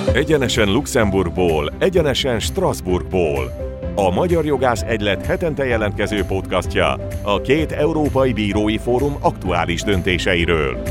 Egyenesen Luxemburgból, egyenesen Strasbourgból. A Magyar Jogász Egylet hetente jelentkező podcastja a két európai bírói fórum aktuális döntéseiről.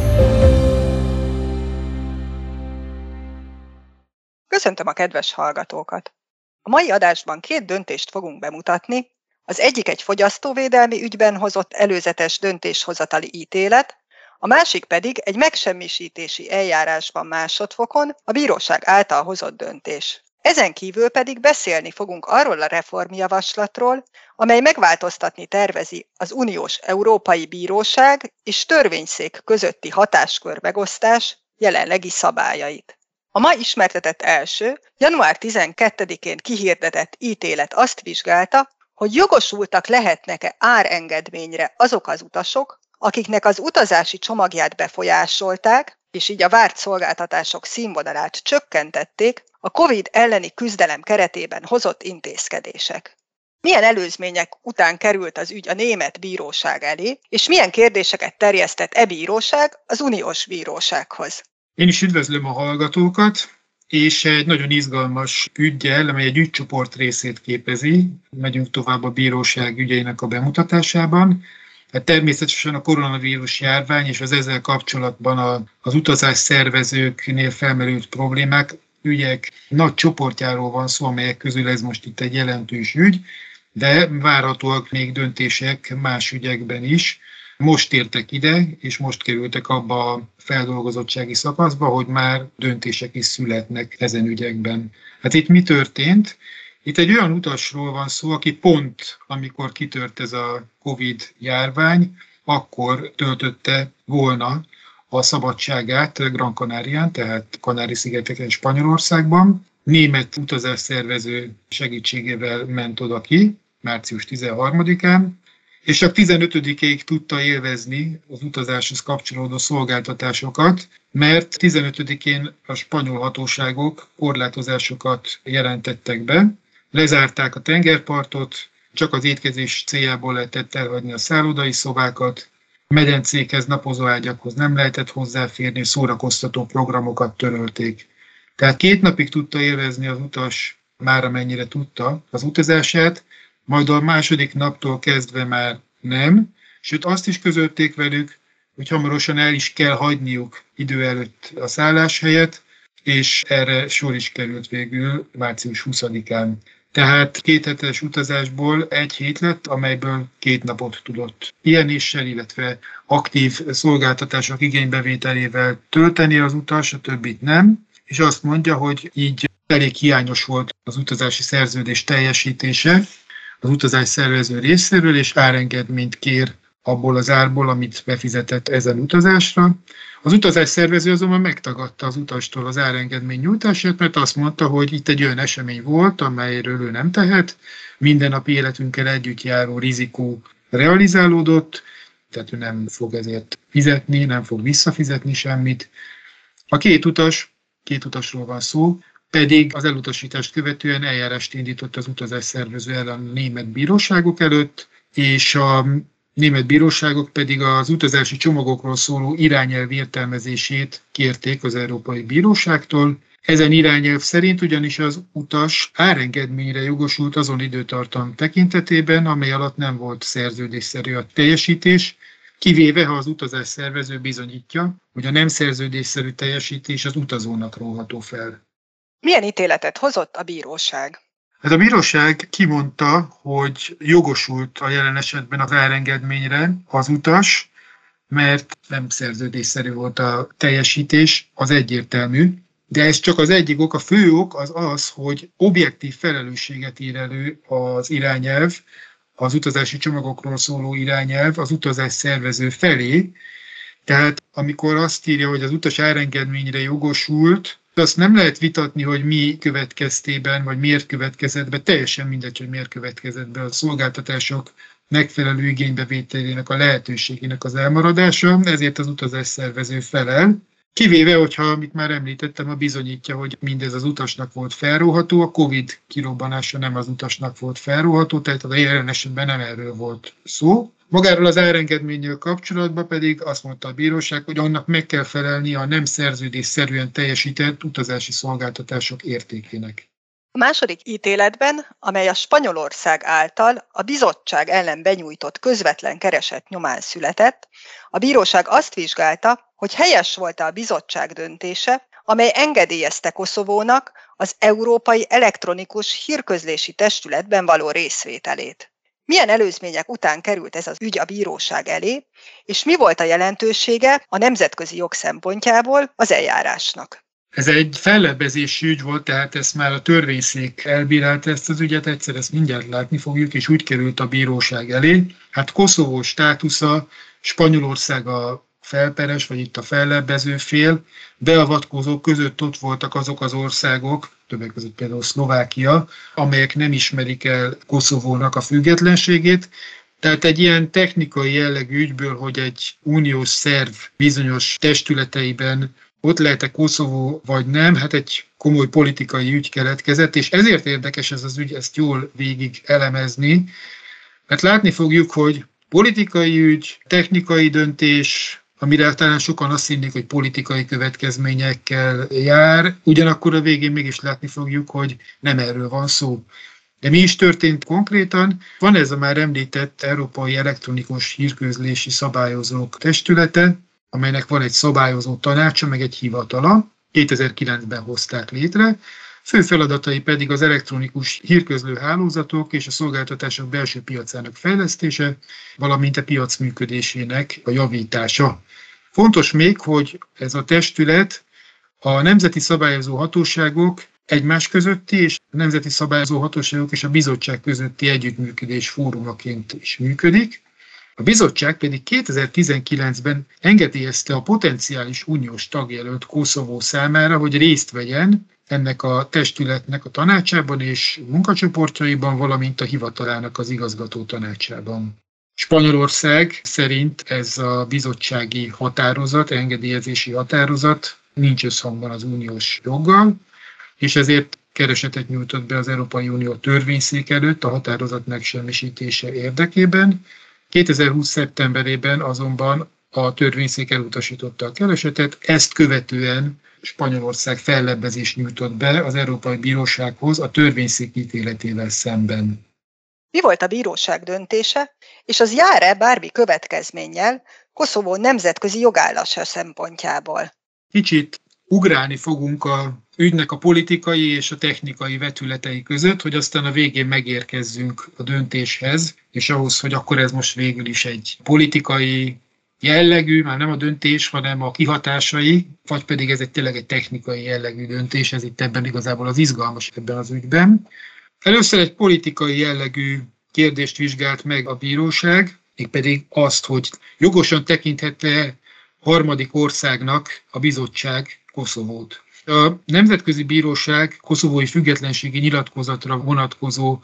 Köszöntöm a kedves hallgatókat! A mai adásban két döntést fogunk bemutatni. Az egyik egy fogyasztóvédelmi ügyben hozott előzetes döntéshozatali ítélet, a másik pedig egy megsemmisítési eljárásban másodfokon a bíróság által hozott döntés. Ezen kívül pedig beszélni fogunk arról a reformjavaslatról, amely megváltoztatni tervezi az Uniós Európai Bíróság és Törvényszék közötti hatáskör megosztás jelenlegi szabályait. A ma ismertetett első, január 12-én kihirdetett ítélet azt vizsgálta, hogy jogosultak lehetnek-e árengedményre azok az utasok, akiknek az utazási csomagját befolyásolták, és így a várt szolgáltatások színvonalát csökkentették a COVID elleni küzdelem keretében hozott intézkedések. Milyen előzmények után került az ügy a német bíróság elé, és milyen kérdéseket terjesztett e bíróság az uniós bírósághoz? Én is üdvözlöm a hallgatókat, és egy nagyon izgalmas üggyel, amely egy ügycsoport részét képezi. Megyünk tovább a bíróság ügyeinek a bemutatásában. Hát természetesen a koronavírus járvány és az ezzel kapcsolatban az utazás szervezőknél felmerült problémák, ügyek nagy csoportjáról van szó, amelyek közül ez most itt egy jelentős ügy, de várhatóak még döntések más ügyekben is. Most értek ide, és most kerültek abba a feldolgozottsági szakaszba, hogy már döntések is születnek ezen ügyekben. Hát itt mi történt? Itt egy olyan utasról van szó, aki pont, amikor kitört ez a Covid járvány, akkor töltötte volna a szabadságát Gran Canarián, tehát Kanári-szigeteken, Spanyolországban. Német utazásszervező segítségével ment oda ki, március 13-án, és csak 15-ig tudta élvezni az utazáshoz kapcsolódó szolgáltatásokat, mert 15-én a spanyol hatóságok korlátozásokat jelentettek be, lezárták a tengerpartot, csak az étkezés céljából lehetett elhagyni a szállodai szobákat, medencékhez, napozóágyakhoz nem lehetett hozzáférni, szórakoztató programokat törölték. Tehát 2 napig tudta élvezni az utas, már amennyire tudta az utazását, majd a második naptól kezdve már nem, sőt azt is közölték velük, hogy hamarosan el is kell hagyniuk idő előtt a szálláshelyet, és erre sor is került végül március 20-án. Tehát 2 hetes utazásból 1 hét lett, amelyből 2 napot tudott pihenéssel, illetve aktív szolgáltatások igénybevételével tölteni az utas, a többit nem, és azt mondja, hogy így elég hiányos volt az utazási szerződés teljesítése az utazás szervező részéről, és árengedményt kér abból az árból, amit befizetett ezen utazásra. Az utazás szervező azonban megtagadta az utastól az árengedmény nyújtását, mert azt mondta, hogy itt egy olyan esemény volt, amelyről ő nem tehet, mindennapi életünkkel együtt járó rizikó realizálódott, tehát ő nem fog ezért fizetni, nem fog visszafizetni semmit. A két utasról van szó, pedig az elutasítást követően eljárást indított az utazás szervező ellen a német bíróságok előtt, és a német bíróságok pedig az utazási csomagokról szóló irányelv értelmezését kérték az Európai Bíróságtól. Ezen irányelv szerint ugyanis az utas árengedményre jogosult azon időtartam tekintetében, amely alatt nem volt szerződésszerű a teljesítés, kivéve ha az utazás szervező bizonyítja, hogy a nem szerződésszerű teljesítés az utazónak róható fel. Milyen ítéletet hozott a bíróság? Hát a bíróság kimondta, hogy jogosult a jelen esetben az árengedményre az utas, mert nem szerződésszerű volt a teljesítés, az egyértelmű. De ez csak az egyik ok, a fő ok az az, hogy objektív felelősséget ír elő az irányelv, az utazási csomagokról szóló irányelv az utazás szervező felé. Tehát amikor azt írja, hogy az utas árengedményre jogosult, azt nem lehet vitatni, hogy mi következtében, vagy miért következett be, teljesen mindegy, hogy miért következett be a szolgáltatások megfelelő igénybevételének a lehetőségének az elmaradása, ezért az utazás szervező felel. Kivéve, hogyha, amit már említettem, a bizonyítja, hogy mindez az utasnak volt felróható, a Covid kirobbanása nem az utasnak volt felróható, tehát a jelen esetben nem erről volt szó. Magáról az árengedménnyel kapcsolatban pedig azt mondta a bíróság, hogy annak meg kell felelni a nem szerződésszerűen teljesített utazási szolgáltatások értékének. A második ítéletben, amely a Spanyolország által a bizottság ellen benyújtott közvetlen kereset nyomán született, a bíróság azt vizsgálta, hogy helyes volt a bizottság döntése, amely engedélyezte Koszovónak az Európai Elektronikus Hírközlési Testületben való részvételét. Milyen előzmények után került ez az ügy a bíróság elé, és mi volt a jelentősége a nemzetközi jog szempontjából az eljárásnak? Ez egy fellebbezési ügy volt, tehát ezt már a törvényszék elbírálta ezt az ügyet, egyszer ezt mindjárt látni fogjuk, és úgy került a bíróság elé. Hát Koszovó státusza, Spanyolország a felperes, vagy itt a fellebbező fél, beavatkozók között ott voltak azok az országok, többek között például Szlovákia, amelyek nem ismerik el Koszovónak a függetlenségét. Tehát egy ilyen technikai jellegű ügyből, hogy egy uniós szerv bizonyos testületeiben ott lehet-e Koszovó vagy nem, hát egy komoly politikai ügy keletkezett, és ezért érdekes ez az ügy, ezt jól végig elemezni, mert látni fogjuk, hogy politikai ügy, technikai döntés, amire talán sokan azt hinnék, hogy politikai következményekkel jár, ugyanakkor a végén mégis látni fogjuk, hogy nem erről van szó. De mi is történt konkrétan? Van ez a már említett Európai Elektronikus Hírközlési Szabályozók Testülete, amelynek van egy szabályozó tanácsa, meg egy hivatala, 2009-ben hozták létre. Fő feladatai pedig az elektronikus hírközlő hálózatok és a szolgáltatások belső piacának fejlesztése, valamint a piac működésének a javítása. Fontos még, hogy ez a testület a nemzeti szabályozó hatóságok egymás közötti és a nemzeti szabályozó hatóságok és a bizottság közötti együttműködés fórumaként is működik. A bizottság pedig 2019-ben engedélyezte a potenciális uniós tagjelölt Koszovó számára, hogy részt vegyen ennek a testületnek a tanácsában és munkacsoportjaiban, valamint a hivatalának az igazgató tanácsában. Spanyolország szerint ez a bizottsági határozat, engedélyezési határozat nincs összhangban az uniós joggal, és ezért keresetet nyújtott be az Európai Unió törvényszék előtt a határozat megsemmisítése érdekében. 2020. szeptemberében azonban a törvényszék elutasította a keresetet, ezt követően Spanyolország fellebbezést nyújtott be az Európai Bírósághoz a törvényszék ítéletével szemben. Mi volt a bíróság döntése, és az jár-e bármi következménnyel Koszovó nemzetközi jogállása szempontjából? Kicsit ugrálni fogunk a ügynek a politikai és a technikai vetületei között, hogy aztán a végén megérkezzünk a döntéshez, és ahhoz, hogy akkor ez most végül is egy politikai jellegű, már nem a döntés, hanem a kihatásai, vagy pedig ez tényleg egy technikai jellegű döntés, ez itt ebben igazából az izgalmas ebben az ügyben. Először egy politikai jellegű kérdést vizsgált meg a bíróság, mégpedig azt, hogy jogosan tekinthet-e harmadik országnak a bizottság Koszovót. A Nemzetközi Bíróság koszovói függetlenségi nyilatkozatra vonatkozó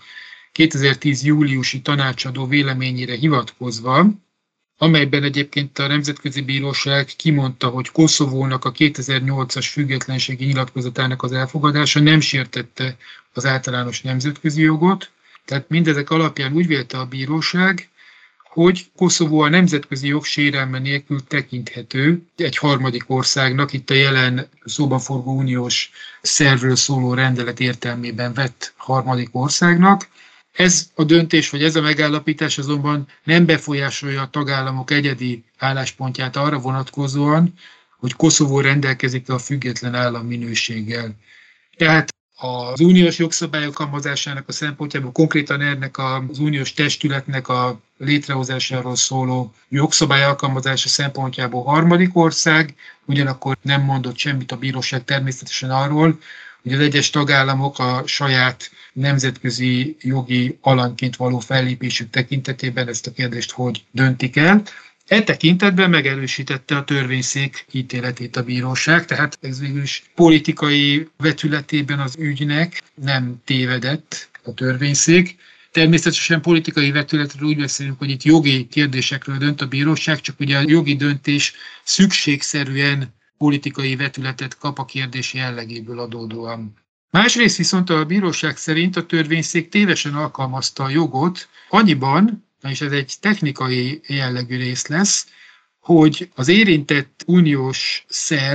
2010. júliusi tanácsadó véleményére hivatkozva, amelyben egyébként a Nemzetközi Bíróság kimondta, hogy Koszovónak a 2008-as függetlenségi nyilatkozatának az elfogadása nem sértette az általános nemzetközi jogot, tehát mindezek alapján úgy vélte a bíróság, hogy Koszovó a nemzetközi jog sérelme nélkül tekinthető egy harmadik országnak, itt a jelen szóban forgó uniós szervről szóló rendelet értelmében vett harmadik országnak. Ez a döntés, vagy ez a megállapítás azonban nem befolyásolja a tagállamok egyedi álláspontját arra vonatkozóan, hogy Koszovó rendelkezik a független állam minőséggel. Tehát az uniós jogszabályok alkalmazásának a szempontjából, konkrétan ennek az uniós testületnek a létrehozásáról szóló jogszabály alkalmazása szempontjából harmadik ország, ugyanakkor nem mondott semmit a bíróság természetesen arról, hogy az egyes tagállamok a saját nemzetközi jogi alanyként való fellépésük tekintetében ezt a kérdést hogy döntik el. E tekintetben megerősítette a törvényszék ítéletét a bíróság, tehát ez végül is politikai vetületében az ügynek nem tévedett a törvényszék. Természetesen politikai vetületről úgy beszélünk, hogy itt jogi kérdésekről dönt a bíróság, csak ugye a jogi döntés szükségszerűen politikai vetületet kap a kérdés jellegéből adódóan. Másrészt viszont a bíróság szerint a törvényszék tévesen alkalmazta a jogot annyiban, és ez egy technikai jellegű rész lesz, hogy az érintett uniós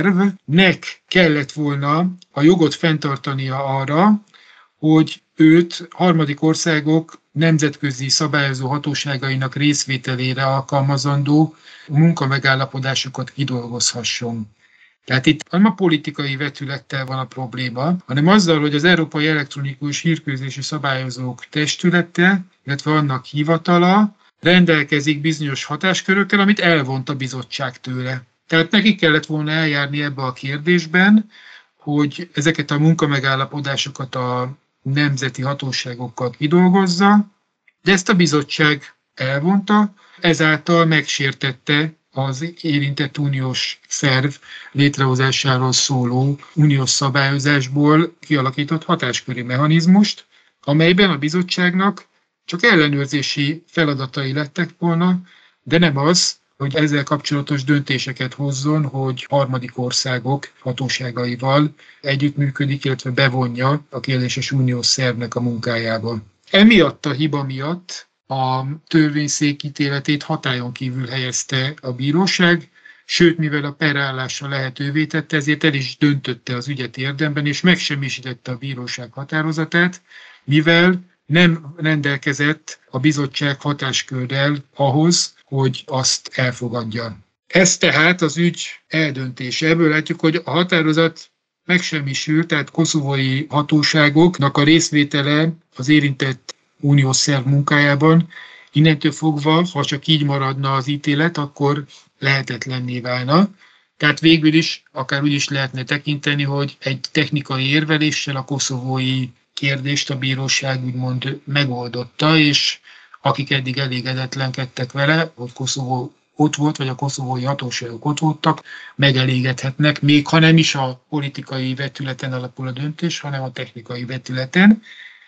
szervnek kellett volna a jogot fenntartania arra, hogy őt harmadik országok nemzetközi szabályozó hatóságainak részvételére alkalmazandó munkamegállapodásokat kidolgozhasson. Tehát itt nem a politikai vetülettel van a probléma, hanem azzal, hogy az Európai Elektronikus Hírközlési Szabályozók Testülete, illetve annak hivatala rendelkezik bizonyos hatáskörökkel, amit elvont a bizottság tőle. Tehát nekik kellett volna eljárni ebbe a kérdésben, hogy ezeket a munkamegállapodásokat a nemzeti hatóságokkal kidolgozza, de ezt a bizottság elvonta, ezáltal megsértette az érintett uniós szerv létrehozásáról szóló uniós szabályozásból kialakított hatásköri mechanizmust, amelyben a bizottságnak csak ellenőrzési feladatai lettek volna, de nem az, hogy ezzel kapcsolatos döntéseket hozzon, hogy harmadik országok hatóságaival együttműködik, illetve bevonja a kérdéses uniós szervnek a munkájába. Emiatt a hiba miatt a törvényszék ítéletét hatályon kívül helyezte a bíróság, sőt, mivel a perállása lehetővé tette, ezért el is döntötte az ügyet érdemben, és megsemmisítette a bíróság határozatát, mivel nem rendelkezett a bizottság hatáskörrel ahhoz, hogy azt elfogadja. Ez tehát az ügy eldöntése. Ebből látjuk, hogy a határozat megsemmisült, tehát koszovói hatóságoknak a részvétele az érintett uniós szerv munkájában innentől fogva, ha csak így maradna az ítélet, akkor lehetetlenné válna. Tehát végül is akár úgy is lehetne tekinteni, hogy egy technikai érveléssel a koszovói kérdést a bíróság úgymond megoldotta, és akik eddig elégedetlenkedtek vele, hogy Koszovó ott volt, vagy a koszovói hatóságok ott voltak, megelégedhetnek, még ha nem is a politikai vetületen alapul a döntés, hanem a technikai vetületen.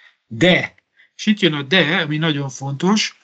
De, és itt jön a de, ami nagyon fontos,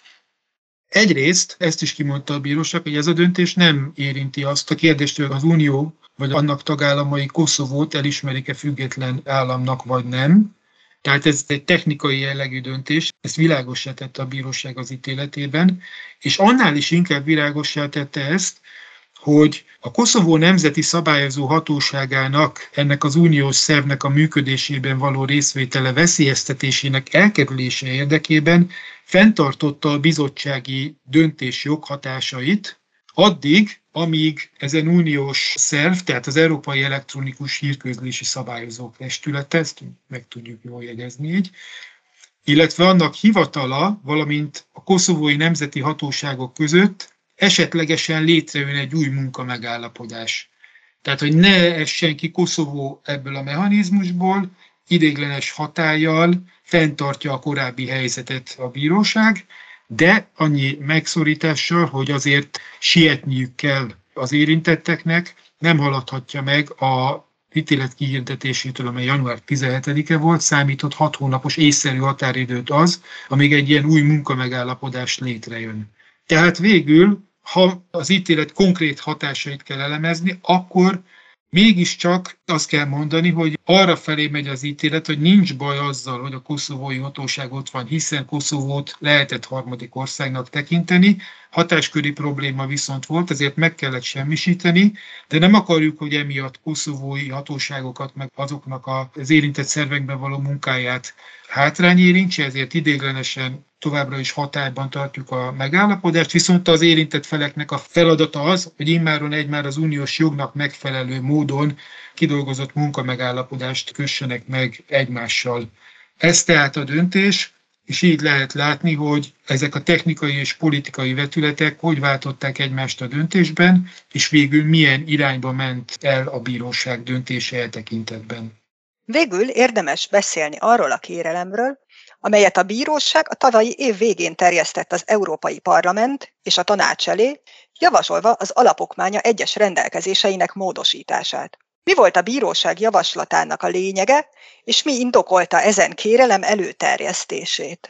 egyrészt ezt is kimondta a bíróság, hogy ez a döntés nem érinti azt a kérdést, hogy az Unió vagy annak tagállamai Koszovót elismerik-e független államnak, vagy nem. Tehát ez egy technikai jellegű döntés, ezt világossá tette a bíróság az ítéletében, és annál is inkább világossá tette ezt, hogy a Koszovó Nemzeti Szabályozó Hatóságának, ennek az uniós szervnek a működésében való részvétele veszélyeztetésének elkerülése érdekében fenntartotta a bizottsági döntés joghatásait, addig, amíg ezen uniós szerv, tehát az Európai Elektronikus Hírközlési Szabályozók Testülete, ezt meg tudjuk jól jegyezni így, illetve annak hivatala, valamint a koszovói nemzeti hatóságok között esetlegesen létrejön egy új munkamegállapodás. Tehát, hogy ne essen ki Koszovó ebből a mechanizmusból, ideiglenes hatállyal fenntartja a korábbi helyzetet a bíróság, de annyi megszorítással, hogy azért sietniük kell az érintetteknek, nem haladhatja meg a ítélet kihirdetésétől, amely január 17-e volt, számított 6 hónapos észszerű határidőt az, amíg egy ilyen új munkamegállapodás létrejön. Tehát végül, ha az ítélet konkrét hatásait kell elemezni, akkor mégiscsak azt kell mondani, hogy arra felé megy az ítélet, hogy nincs baj azzal, hogy a koszovói hatóság ott van, hiszen Koszovót lehetett harmadik országnak tekinteni, hatásköri probléma viszont volt, ezért meg kellett semmisíteni, de nem akarjuk, hogy emiatt koszovói hatóságokat, meg azoknak az érintett szervekben való munkáját hátrány érintse, ezért ideiglenesen továbbra is hatályban tartjuk a megállapodást, viszont az érintett feleknek a feladata az, hogy immáron már az uniós jognak megfelelő módon kidolgozott munkamegállapodást kössenek meg egymással. Ez tehát a döntés, és így lehet látni, hogy ezek a technikai és politikai vetületek hogy váltották egymást a döntésben, és végül milyen irányba ment el a bíróság döntése e tekintetben. Végül érdemes beszélni arról a kérelemről, amelyet a bíróság a tavalyi év végén terjesztett az Európai Parlament és a Tanács elé, javasolva az alapokmánya egyes rendelkezéseinek módosítását. Mi volt a bíróság javaslatának a lényege, és mi indokolta ezen kérelem előterjesztését?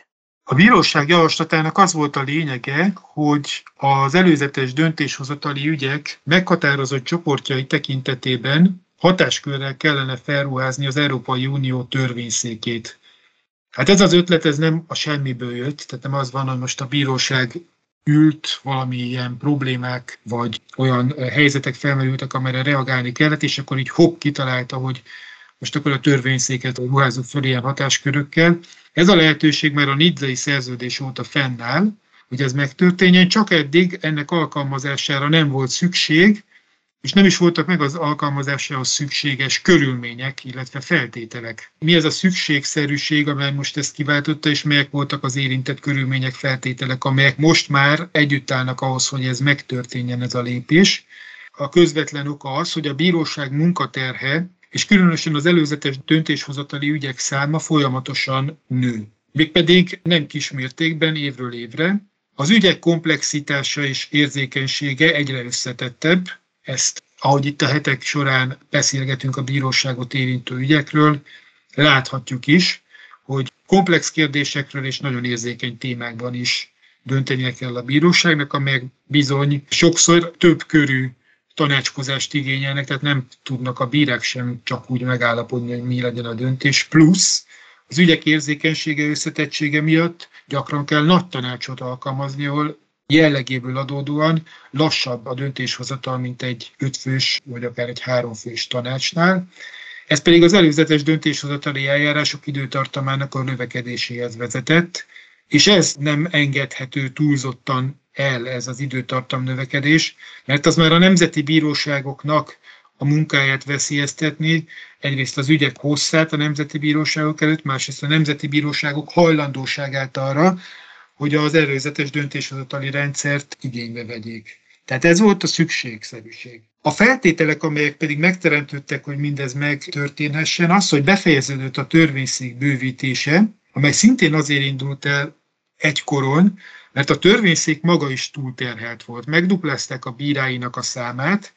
A bíróság javaslatának az volt a lényege, hogy az előzetes döntéshozatali ügyek meghatározott csoportjai tekintetében hatáskörrel kellene felruházni az Európai Unió törvényszékét. Hát ez az ötlet, ez nem a semmiből jött, tehát nem az van, hogy most a bíróság ült, valami ilyen problémák, vagy olyan helyzetek felmerültek, amelyre reagálni kellett, és akkor így hopp kitalálta, hogy most akkor a törvényszéket ruházzuk föl ilyen hatáskörökkel. Ez a lehetőség már a nizzai szerződés óta fennáll, hogy ez megtörténjen, csak eddig ennek alkalmazására nem volt szükség, és nem is voltak meg az alkalmazásához szükséges körülmények, illetve feltételek. Mi ez a szükségszerűség, amely most ezt kiváltotta, és melyek voltak az érintett körülmények, feltételek, amelyek most már együtt állnak ahhoz, hogy ez megtörténjen, ez a lépés. A közvetlen oka az, hogy a bíróság munkaterhe, és különösen az előzetes döntéshozatali ügyek száma folyamatosan nő. Mégpedig nem kis mértékben évről évre. Az ügyek komplexitása és érzékenysége egyre összetettebb. Ezt, ahogy itt a hetek során beszélgetünk a bíróságot érintő ügyekről, láthatjuk is, hogy komplex kérdésekről és nagyon érzékeny témákban is döntenie kell a bíróságnak, amelyek bizony sokszor több körű tanácskozást igényelnek, tehát nem tudnak a bírák sem csak úgy megállapodni, hogy mi legyen a döntés. Plusz az ügyek érzékenysége, összetettsége miatt gyakran kell nagy tanácsot alkalmazni, ahol jellegéből adódóan lassabb a döntéshozatal, mint egy 5 fős vagy akár egy 3 fős tanácsnál. Ez pedig az előzetes döntéshozatali eljárások időtartamának a növekedéséhez vezetett, és ez nem engedhető túlzottan el, ez az időtartam növekedés, mert az már a nemzeti bíróságoknak a munkáját veszélyeztetni, egyrészt az ügyek hosszát a nemzeti bíróságok előtt, másrészt a nemzeti bíróságok hajlandóságát arra, hogy az előzetes döntéshozatali rendszert igénybe vegyék. Tehát ez volt a szükségszerűség. A feltételek, amelyek pedig megteremtődtek, hogy mindez megtörténhessen, az, hogy befejeződött a törvényszék bővítése, amely szintén azért indult el egykoron, mert a törvényszék maga is túlterhelt volt. Megduplázták a bíráinak a számát,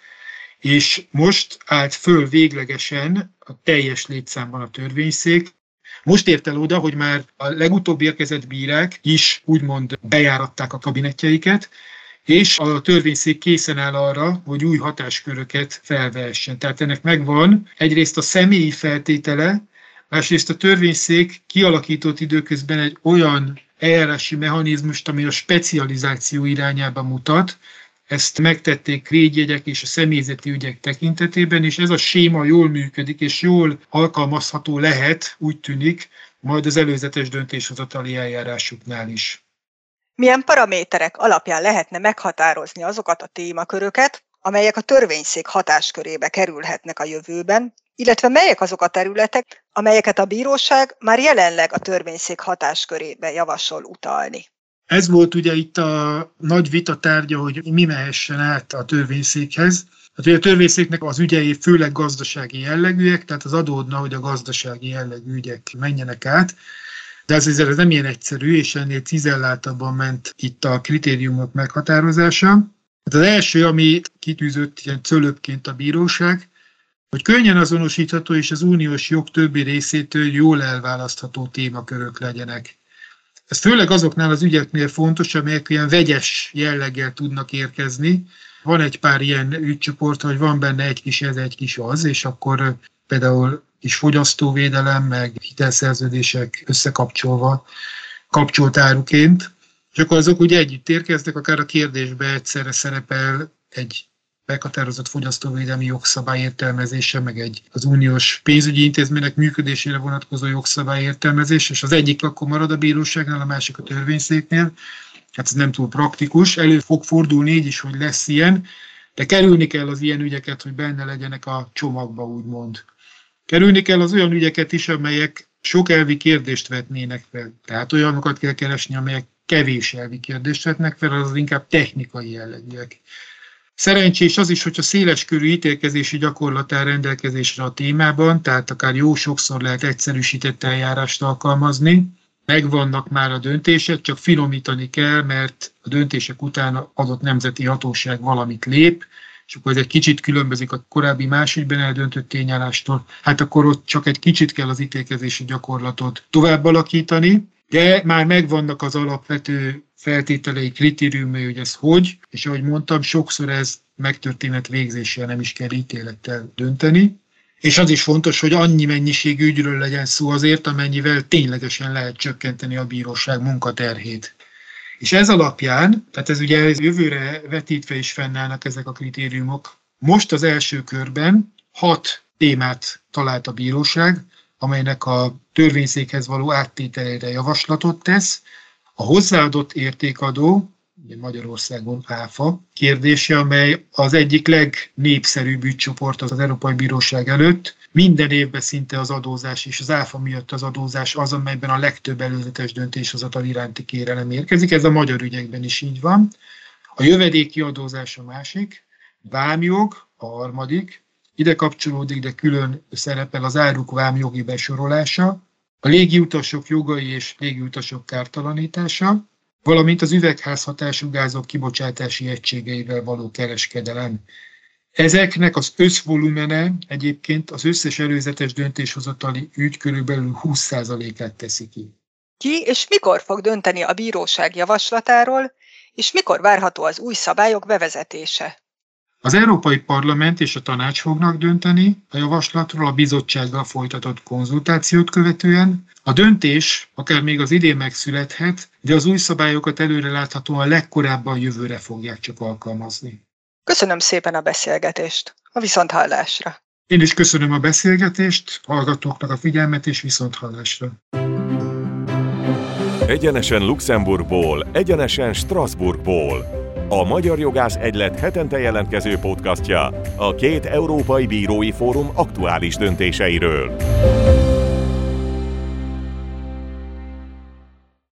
és most állt föl véglegesen a teljes létszámban a törvényszék. Most ért el oda, hogy már a legutóbb érkezett bírák is úgymond bejáratták a kabinetjeiket, és a törvényszék készen áll arra, hogy új hatásköröket felvehessen. Tehát ennek megvan egyrészt a személyi feltétele, másrészt a törvényszék kialakított időközben egy olyan eljárási mechanizmust, ami a specializáció irányába mutat. Ezt megtették védjegyek és a személyzeti ügyek tekintetében, és ez a séma jól működik, és jól alkalmazható lehet, úgy tűnik, majd az előzetes döntéshozatali eljárásuknál is. Milyen paraméterek alapján lehetne meghatározni azokat a témaköröket, amelyek a törvényszék hatáskörébe kerülhetnek a jövőben, illetve melyek azok a területek, amelyeket a bíróság már jelenleg a törvényszék hatáskörébe javasol utalni? Ez volt ugye itt a nagy vita tárgya, hogy mi mehessen át a törvényszékhez. Hát ugye a törvényszéknek az ügyei főleg gazdasági jellegűek, tehát az adódna, hogy a gazdasági jellegű ügyek menjenek át. De ez nem ilyen egyszerű, és ennél cizelláltabban ment itt a kritériumok meghatározása. Hát az első, ami kitűzött ilyen cölöpként a bíróság, hogy könnyen azonosítható és az uniós jog többi részétől jól elválasztható témakörök legyenek. Ez főleg azoknál az ügyeknél fontos, amelyek ilyen vegyes jelleggel tudnak érkezni. Van egy pár ilyen ügycsoport, hogy van benne egy kis ez, egy kis az, és akkor például is fogyasztóvédelem, meg hitelszerződések összekapcsolva, kapcsolt áruként. És akkor azok ugye együtt érkeznek, akár a kérdésbe egyszerre szerepel egy meghatározott fogyasztóvédelmi jogszabály értelmezése, meg az uniós pénzügyi intézmények működésére vonatkozó jogszabály értelmezés, és az egyik akkor marad a bíróságnál, a másik a törvényszéknél. Hát ez nem túl praktikus, elő fog fordulni így is, hogy lesz ilyen, de kerülni kell az ilyen ügyeket, hogy benne legyenek a csomagba, úgymond. Kerülni kell az olyan ügyeket is, amelyek sok elvi kérdést vetnének fel. Tehát olyanokat kell keresni, amelyek kevés elvi kérdést vetnek fel, az inkább technikai jellegűek. Szerencsés az is, hogyha széleskörű ítélkezési gyakorlat áll rendelkezésre a témában, tehát akár jó sokszor lehet egyszerűsített eljárást alkalmazni. Megvannak már a döntések, csak finomítani kell, mert a döntések után adott nemzeti hatóság valamit lép, és akkor ez egy kicsit különbözik a korábbi más ügyben eldöntött tényállástól. Hát akkor ott csak egy kicsit kell az ítélkezési gyakorlatot tovább alakítani, de már megvannak az alapvető feltételei, kritériumai, hogy ez hogy, és ahogy mondtam, sokszor ez megtörténhet végzéssel, nem is kell ítélettel dönteni. És az is fontos, hogy annyi mennyiségű ügyről legyen szó azért, amennyivel ténylegesen lehet csökkenteni a bíróság munkaterhét. És ez alapján, tehát ez ugye jövőre vetítve is fennállnak ezek a kritériumok. Most az első körben 6 témát talált a bíróság, amelynek a törvényszékhez való áttételére javaslatot tesz. A hozzáadott értékadó, Magyarországon ÁFA kérdése, amely az egyik legnépszerűbb ügycsoport az Európai Bíróság előtt. Minden évben szinte az adózás és az ÁFA miatt az adózás az, amelyben a legtöbb előzetes döntéshozatal iránti kérelem érkezik. Ez a magyar ügyekben is így van. A jövedéki adózás a másik, vámjog a harmadik, ide kapcsolódik, de külön szerepel az áruk vámjogi besorolása, a légiutasok jogai és légiutasok kártalanítása, valamint az üvegházhatású gázok kibocsátási egységeivel való kereskedelem. Ezeknek az összvolumene egyébként az összes előzetes döntéshozatali ügy körülbelül 20%-át teszi ki. Ki és mikor fog dönteni a bíróság javaslatáról, és mikor várható az új szabályok bevezetése? Az Európai Parlament és a Tanács fognak dönteni a javaslatról a bizottsággal folytatott konzultációt követően. A döntés akár még az idén megszülethet, de az új szabályokat előreláthatóan legkorábban jövőre fogják csak alkalmazni. Köszönöm szépen a beszélgetést. A viszonthallásra. Én is köszönöm a beszélgetést, hallgatóknak a figyelmet, és viszonthallásra. Egyenesen Luxemburgból, egyenesen Strasbourgból. A Magyar Jogász Egylet hetente jelentkező podcastja a 2 európai bírói fórum aktuális döntéseiről.